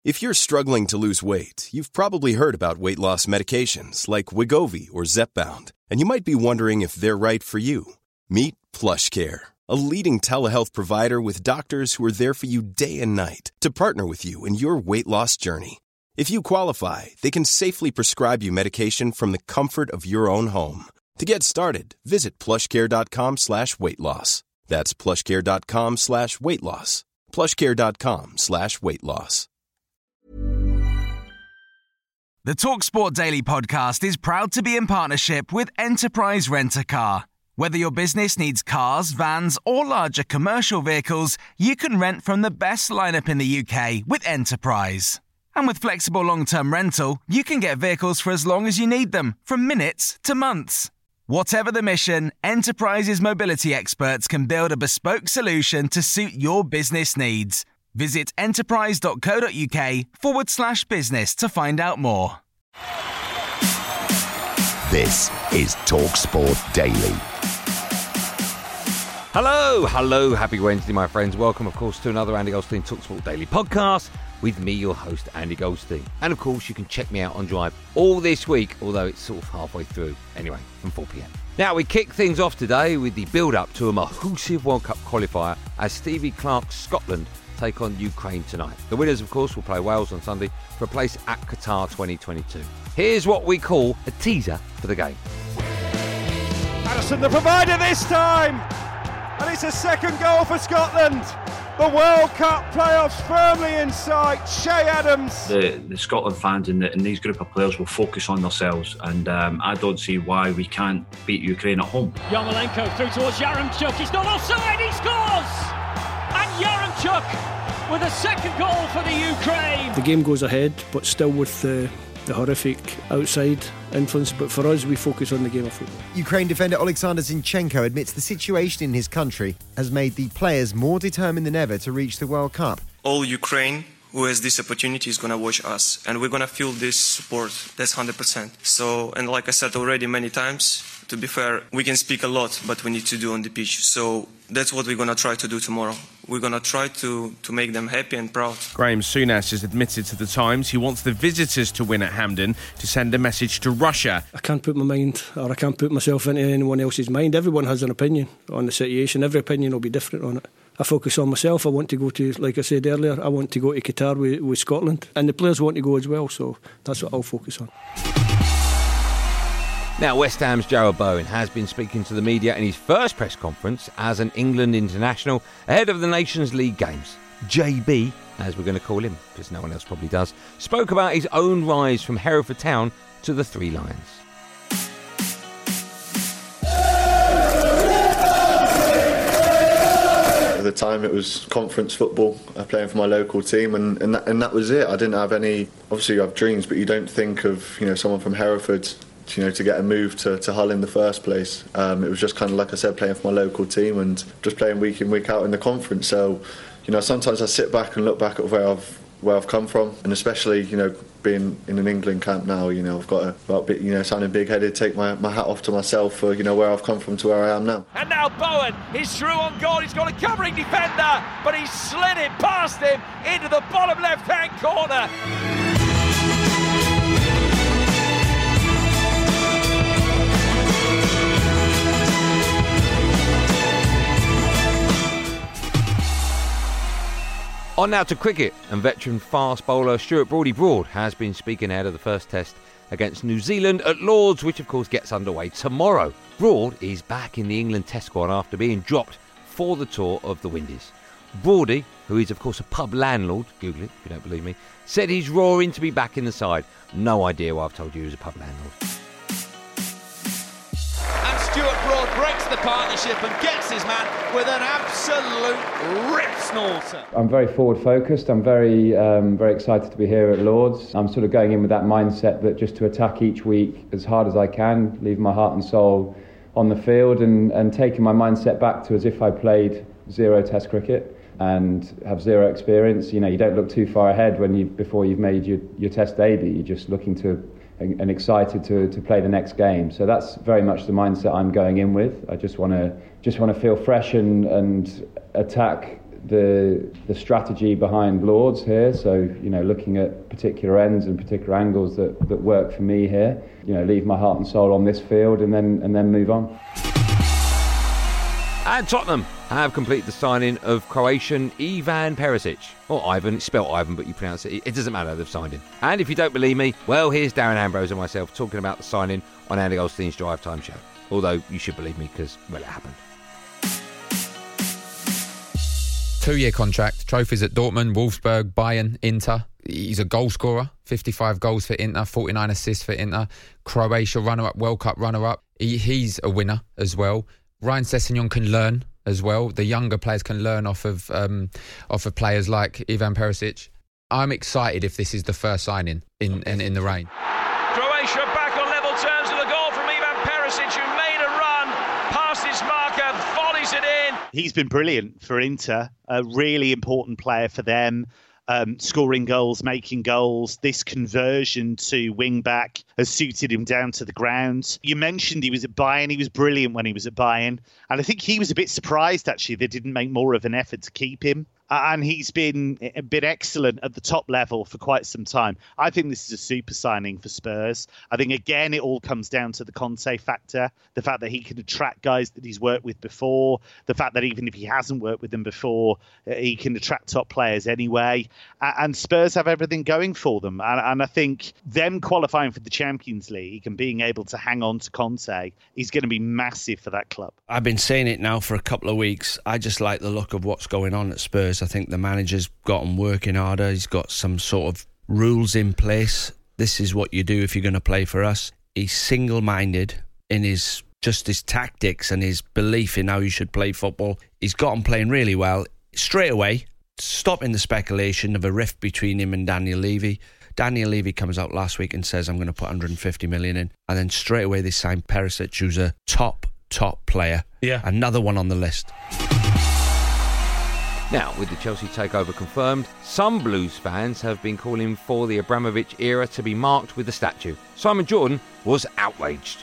If you're struggling to lose weight, you've probably heard about weight loss medications like Wegovy or Zepbound, and you might be wondering if they're right for you. Meet PlushCare, a leading telehealth provider with doctors who are there for you day and night to partner with you in your weight loss journey. If you qualify, they can safely prescribe you medication from the comfort of your own home. To get started, visit plushcare.com/weightloss. That's plushcare.com/weightloss. plushcare.com/weightloss. The TalkSport Daily podcast is proud to be in partnership with Enterprise Rent-A-Car. Whether your business needs cars, vans, or larger commercial vehicles, you can rent from the best lineup in the UK with Enterprise. And with flexible long-term rental, you can get vehicles for as long as you need them, from minutes to months. Whatever the mission, Enterprise's mobility experts can build a bespoke solution to suit your business needs. Visit enterprise.co.uk/business to find out more. This is TalkSport Daily. Hello, happy Wednesday, my friends. Welcome, of course, to another Andy Goldstein TalkSport Daily podcast with me, your host, Andy Goldstein. And, of course, you can check me out on Drive all this week, although it's sort of halfway through. Anyway, from 4 p.m. Now, we kick things off today with the build-up to a massive World Cup qualifier as Stevie Clarke's Scotland take on Ukraine tonight. The winners, of course, will play Wales on Sunday for a place at Qatar 2022. Here's what we call a teaser for the game. Addison the provider this time, and it's a second goal for Scotland. The World Cup playoffs firmly in sight. Shea Adams. The Scotland fans and these group of players will focus on themselves, and I don't see why we can't beat Ukraine at home. Yarmolenko through towards Yaremchuk. He's not offside. He scores, and Yaremchuk with a second goal for the Ukraine. The game goes ahead, but still with the horrific outside influence. But for us, we focus on the game of football. Ukraine defender Oleksandr Zinchenko admits the situation in his country has made the players more determined than ever to reach the World Cup. All Ukraine who has this opportunity is going to watch us, and we're going to feel this support. That's 100%. So, and like I said already many times, to be fair, we can speak a lot, but we need to do on the pitch. So that's what we're going to try to do tomorrow. We're going to try to make them happy and proud. Graham Souness has admitted to The Times he wants the visitors to win at Hampden to send a message to Russia. I can't put my mind, or I can't put myself into anyone else's mind. Everyone has an opinion on the situation. Every opinion will be different on it. I focus on myself. I want to go to, like I said earlier, I want to go to Qatar with Scotland. And the players want to go as well, so that's what I'll focus on. Now, West Ham's Jarrod Bowen has been speaking to the media in his first press conference as an England international ahead of the Nations League games. JB, as we're going to call him, because no one else probably does, spoke about his own rise from Hereford Town to the Three Lions. At the time it was conference football, playing for my local team, and that was it. I didn't have any, obviously you have dreams, but you don't think of someone from Hereford to get a move to Hull in the first place. It was just kind of, like I said, playing for my local team and just playing week in, week out in the conference. So, sometimes I sit back and look back at where I've come from, and especially, being in an England camp now, I've got to, sounding big-headed, take my hat off to myself for, where I've come from to where I am now. And now Bowen is through on goal. He's got a covering defender, but he's slid it past him into the bottom left-hand corner. On now to cricket, and veteran fast bowler Stuart Broad has been speaking ahead of the first test against New Zealand at Lords, which of course gets underway tomorrow. Broad is back in the England Test squad after being dropped for the tour of the Windies. Broady, who is of course a pub landlord, Google it if you don't believe me, said he's roaring to be back in the side. No idea why I've told you he was a pub landlord. Stuart Broad breaks the partnership and gets his man with an absolute rip snorter. I'm very forward focused. I'm very excited to be here at Lords. I'm sort of going in with that mindset that just to attack each week as hard as I can, leave my heart and soul on the field and taking my mindset back to as if I played 0 Test cricket and have 0 experience. You don't look too far ahead before you've made your Test debut. You're just looking to and excited to play the next game. So that's very much the mindset I'm going in with. I just want to feel fresh and attack the strategy behind Lords here. So, looking at particular ends and particular angles that work for me here. Leave my heart and soul on this field and then move on. And Tottenham have completed the signing of Croatian Ivan Perisic. Or Ivan, it's spelled Ivan, but you pronounce it. It doesn't matter, they've signed him. And if you don't believe me, well, here's Darren Ambrose and myself talking about the signing on Andy Goldstein's Drive Time show. Although you should believe me because, well, it happened. 2-year contract, trophies at Dortmund, Wolfsburg, Bayern, Inter. He's a goal scorer, 55 goals for Inter, 49 assists for Inter. Croatia runner-up, World Cup runner-up. He's a winner as well. Ryan Sessegnon can learn as well. The younger players can learn off of players like Ivan Perisic. I'm excited if this is the first signing in the rain. Croatia back on level terms with a goal from Ivan Perisic, who made a run past his marker, volleys it in. He's been brilliant for Inter, a really important player for them. Scoring goals, making goals. This conversion to wing back has suited him down to the ground. You mentioned he was at Bayern. He was brilliant when he was at Bayern. And I think he was a bit surprised, actually, they didn't make more of an effort to keep him. And he's been excellent at the top level for quite some time. I think this is a super signing for Spurs. I think, again, it all comes down to the Conte factor, the fact that he can attract guys that he's worked with before, the fact that even if he hasn't worked with them before, he can attract top players anyway. And Spurs have everything going for them. And I think them qualifying for the Champions League and being able to hang on to Conte is going to be massive for that club. I've been saying it now for a couple of weeks. I just like the look of what's going on at Spurs. I think the manager's got him working harder. He's got some sort of rules in place. This is what you do if you're going to play for us. He's single-minded in his tactics and his belief in how you should play football. He's got him playing really well. Straight away, stopping the speculation of a rift between him and Daniel Levy. Daniel Levy comes out last week and says, I'm going to put 150 million in. And then straight away they sign Perisic, who's a top player. Yeah. Another one on the list. Now, with the Chelsea takeover confirmed, some Blues fans have been calling for the Abramovich era to be marked with a statue. Simon Jordan was outraged.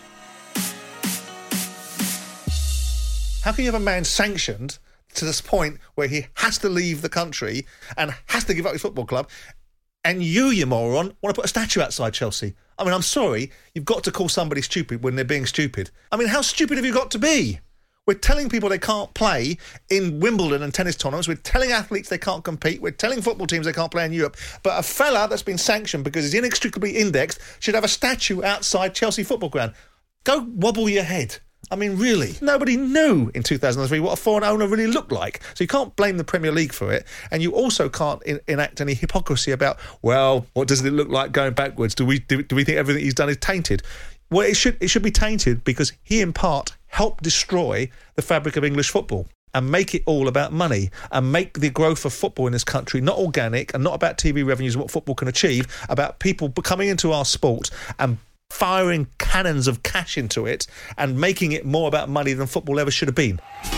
How can you have a man sanctioned to this point where he has to leave the country and has to give up his football club, and you moron, want to put a statue outside Chelsea? I mean, I'm sorry, you've got to call somebody stupid when they're being stupid. I mean, how stupid have you got to be? We're telling people they can't play in Wimbledon and tennis tournaments. We're telling athletes they can't compete. We're telling football teams they can't play in Europe. But a fella that's been sanctioned because he's inextricably indexed should have a statue outside Chelsea football ground. Go wobble your head. I mean, really, nobody knew in 2003 what a foreign owner really looked like. So you can't blame the Premier League for it. And you also can't enact any hypocrisy about, well, what does it look like going backwards? Do we think everything he's done is tainted? Well, it should be tainted because he, in part, helped destroy the fabric of English football and make it all about money and make the growth of football in this country not organic and not about TV revenues and what football can achieve, about people coming into our sport and firing cannons of cash into it and making it more about money than football ever should have been.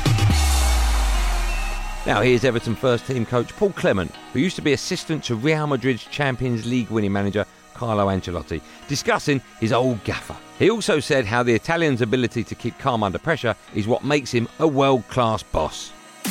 Now here's Everton first team coach Paul Clement, who used to be assistant to Real Madrid's Champions League winning manager Carlo Ancelotti, discussing his old gaffer. He also said how the Italian's ability to keep calm under pressure is what makes him a world-class boss.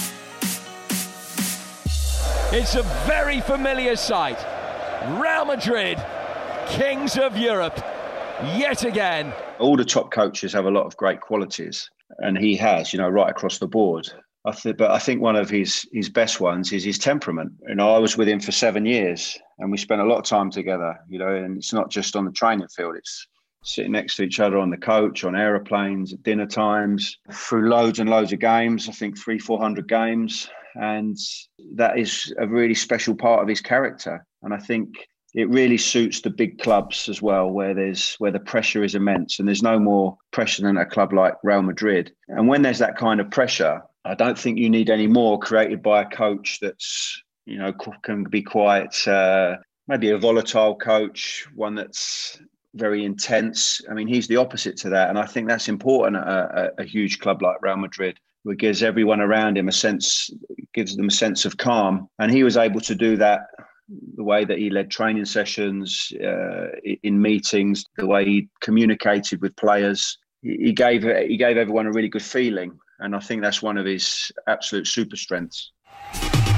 It's a very familiar sight. Real Madrid, kings of Europe, yet again. All the top coaches have a lot of great qualities, and he has, right across the board. But I think one of his best ones is his temperament. I was with him for 7 years and we spent a lot of time together, and it's not just on the training field. It's sitting next to each other on the coach, on aeroplanes, at dinner times, through loads and loads of games, I think 300-400 games. And that is a really special part of his character. And I think it really suits the big clubs as well, where the pressure is immense and there's no more pressure than a club like Real Madrid. And when there's that kind of pressure, I don't think you need any more created by a coach that's, can be quite, maybe a volatile coach, one that's very intense. I mean, he's the opposite to that. And I think that's important at a huge club like Real Madrid, where it gives everyone around him gives them a sense of calm. And he was able to do that the way that he led training sessions, in meetings, the way he communicated with players. He gave everyone a really good feeling. And I think that's one of his absolute super strengths.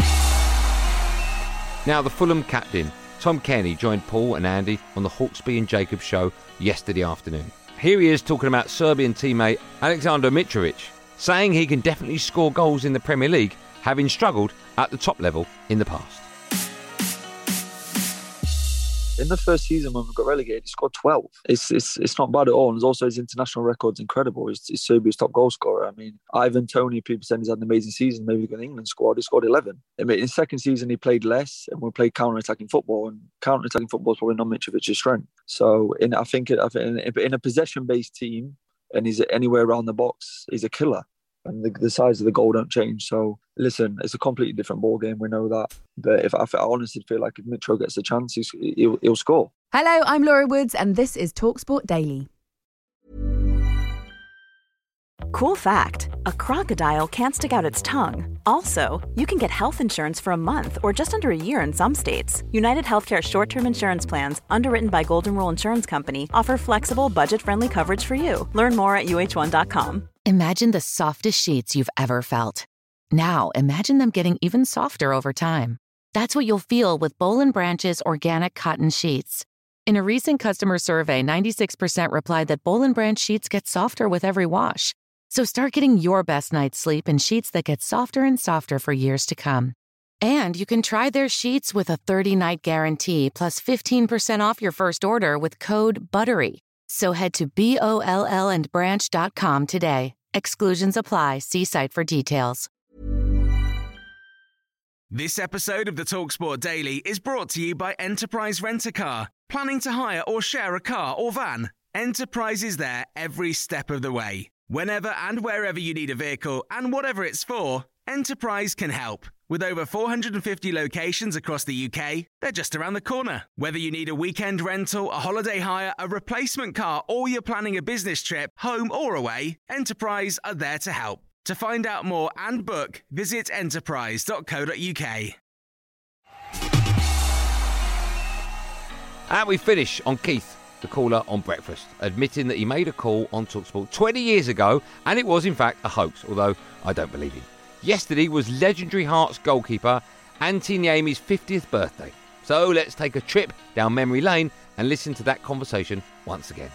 Now, the Fulham captain, Tom Cairney, joined Paul and Andy on the Hawksbee and Jacobs show yesterday afternoon. Here he is talking about Serbian teammate Aleksandar Mitrovic, saying he can definitely score goals in the Premier League, having struggled at the top level in the past. In the first season when we got relegated, he scored 12. It's not bad at all. And also his international record's incredible. He's Serbia's top goal scorer. I mean, Ivan Toney, people saying he's had an amazing season. Maybe in the England squad, he scored 11. I mean, in the second season, he played less and we played counter-attacking football. And counter-attacking football is probably not Mitrovic's strength. So I think in a possession-based team, and he's anywhere around the box, he's a killer. And the size of the goal don't change. So, listen, it's a completely different ball game. We know that. But I honestly feel like if Mitro gets a chance, he'll score. Hello, I'm Laura Woods, and this is TalkSport Daily. Cool fact, a crocodile can't stick out its tongue. Also, you can get health insurance for a month or just under a year in some states. United Healthcare short-term insurance plans, underwritten by Golden Rule Insurance Company, offer flexible, budget-friendly coverage for you. Learn more at uh1.com. Imagine the softest sheets you've ever felt. Now, imagine them getting even softer over time. That's what you'll feel with Boll & Branch's organic cotton sheets. In a recent customer survey, 96% replied that Boll & Branch sheets get softer with every wash. So start getting your best night's sleep in sheets that get softer and softer for years to come. And you can try their sheets with a 30-night guarantee plus 15% off your first order with code BUTTERY. So head to BOLLandbranch.com today. Exclusions apply. See site for details. This episode of the TalkSport Daily is brought to you by Enterprise Rent-A-Car. Planning to hire or share a car or van? Enterprise is there every step of the way. Whenever and wherever you need a vehicle and whatever it's for, Enterprise can help. With over 450 locations across the UK, they're just around the corner. Whether you need a weekend rental, a holiday hire, a replacement car, or you're planning a business trip, home or away, Enterprise are there to help. To find out more and book, visit enterprise.co.uk. And we finish on Keith, the caller on Breakfast, admitting that he made a call on TalkSport 20 years ago, and it was in fact a hoax, although I don't believe him. Yesterday was legendary Hearts goalkeeper Antti Niemi's 50th birthday. So let's take a trip down memory lane and listen to that conversation once again.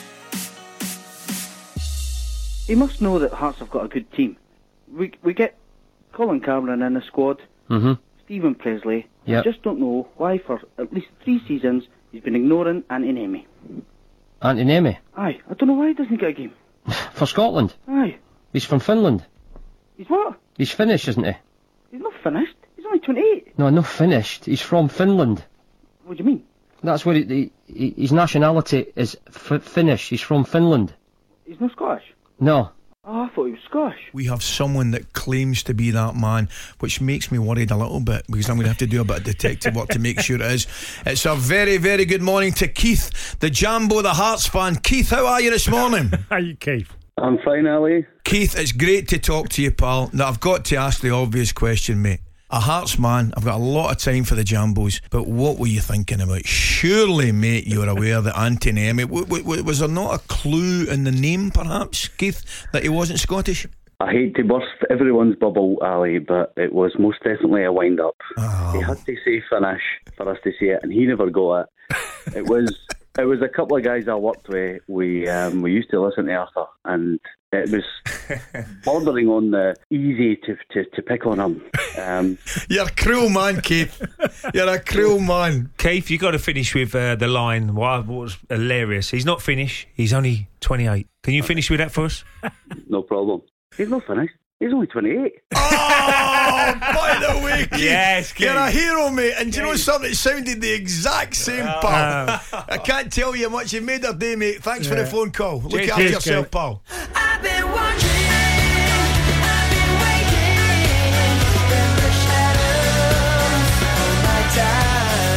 You must know that Hearts have got a good team. We get Colin Cameron in the squad, Stephen Presley. Yep. I just don't know why for at least 3 seasons he's been ignoring Antti Niemi. Antti Niemi? Aye, I don't know why he doesn't get a game. For Scotland? Aye. He's from Finland. He's what? He's Finnish, isn't he? He's not finished. He's only 28. No, not finished. He's from Finland. What do you mean? That's where his nationality is Finnish. He's from Finland. He's not Scottish? No. Oh, I thought he was Scottish. We have someone that claims to be that man, which makes me worried a little bit, because I'm going to have to do a bit of detective work to make sure it is. It's a very, very good morning to Keith, the Jambo, the Hearts fan. Keith, how are you this morning? How are you, Keith? I'm fine, Ali. Keith, it's great to talk to you, pal. Now, I've got to ask the obvious question, mate. A Hearts man, I've got a lot of time for the Jambos, but what were you thinking about? Surely, mate, you're aware that Antti Niemi, was there not a clue in the name, perhaps, Keith, that he wasn't Scottish? I hate to burst everyone's bubble, Ali, but it was most definitely a wind-up. Oh. He had to say finish for us to see it, and he never got it. It was a couple of guys I worked with. We used to listen to Arthur, and it was bordering on the easy to pick on him. You're a cruel man, Keith. You're a cruel man. Keith, you got to finish with the line. What was hilarious? He's not finished. He's only 28. Can you finish with that for us? No problem. He's not finished. He's only 28. Oh, by the way, Keith, yes, Keith. You're a hero, mate. And do you know something? It sounded the exact same, pal. I can't tell you how much you made our day, mate. Thanks for the phone call. Look after yourself, Keith. Pal. I've been watching, I've been waiting in the shadows of my time.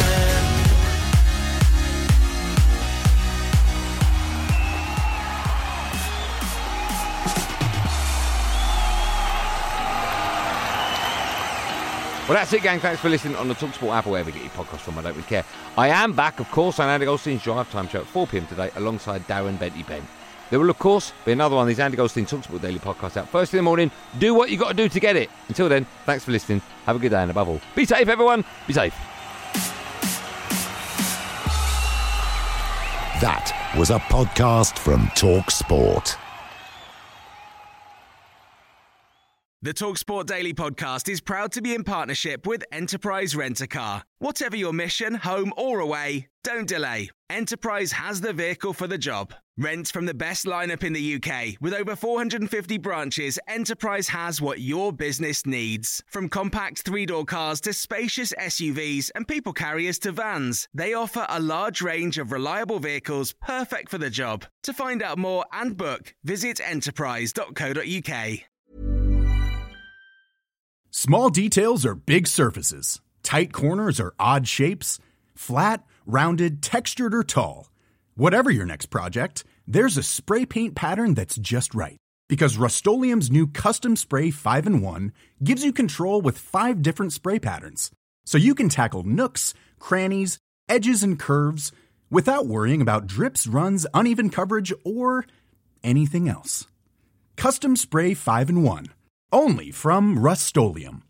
Well, that's it, gang. Thanks for listening on the TalkSport app or wherever you get your podcast from. I don't really care. I am back, of course, on Andy Goldstein's Drive Time Show at 4 p.m. today alongside Darren Bentley Ben. There will, of course, be another one of these Andy Goldstein TalkSport Daily podcasts out first in the morning. Do what you got to do to get it. Until then, thanks for listening. Have a good day, and above all, be safe, everyone. Be safe. That was a podcast from TalkSport. The TalkSport Daily Podcast is proud to be in partnership with Enterprise Rent-A-Car. Whatever your mission, home or away, don't delay. Enterprise has the vehicle for the job. Rent from the best lineup in the UK. With over 450 branches, Enterprise has what your business needs. From compact three-door cars to spacious SUVs and people carriers to vans, they offer a large range of reliable vehicles perfect for the job. To find out more and book, visit enterprise.co.uk. Small details are big surfaces. Tight corners are odd shapes. Flat, rounded, textured, or tall. Whatever your next project, there's a spray paint pattern that's just right. Because Rust-Oleum's new Custom Spray 5-in-1 gives you control with 5 different spray patterns. So you can tackle nooks, crannies, edges, and curves without worrying about drips, runs, uneven coverage, or anything else. Custom Spray 5-in-1. Only from Rust-Oleum.